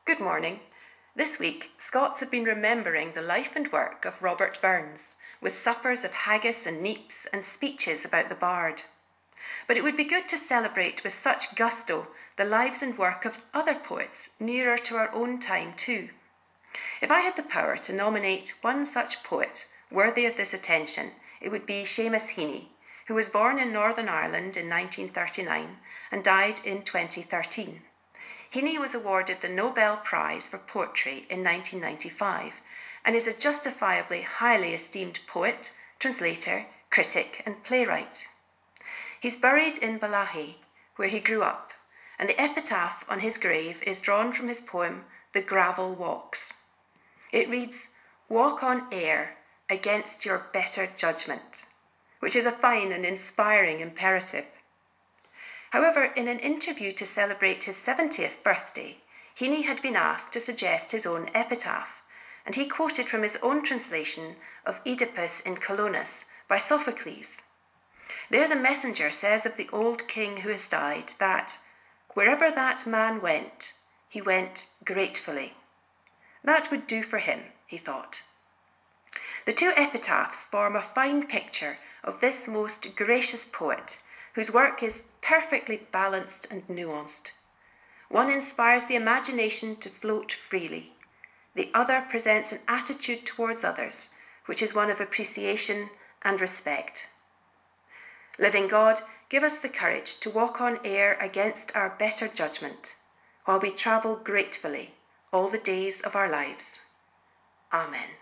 Good morning. This week, Scots have been remembering the life and work of Robert Burns, with suppers of haggis and neeps and speeches about the bard. But it would be good to celebrate with such gusto the lives and work of other poets nearer to our own time too. If I had the power to nominate one such poet worthy of this attention, it would be Seamus Heaney, who was born in Northern Ireland in 1939 and died in 2013. Heaney was awarded the Nobel Prize for Poetry in 1995 and is a justifiably highly esteemed poet, translator, critic and playwright. He's buried in Balahi, where he grew up, and the epitaph on his grave is drawn from his poem The Gravel Walks. It reads, "Walk on air against your better judgment," which is a fine and inspiring imperative. However, in an interview to celebrate his 70th birthday, Heaney had been asked to suggest his own epitaph, and he quoted from his own translation of Oedipus in Colonus by Sophocles. There the messenger says of the old king who has died that, "Wherever that man went, he went gratefully." That would do for him, he thought. The two epitaphs form a fine picture of this most gracious poet, whose work is perfectly balanced and nuanced. One inspires the imagination to float freely. The other presents an attitude towards others, which is one of appreciation and respect. Living God, give us the courage to walk on air against our better judgment, while we travel gratefully all the days of our lives. Amen.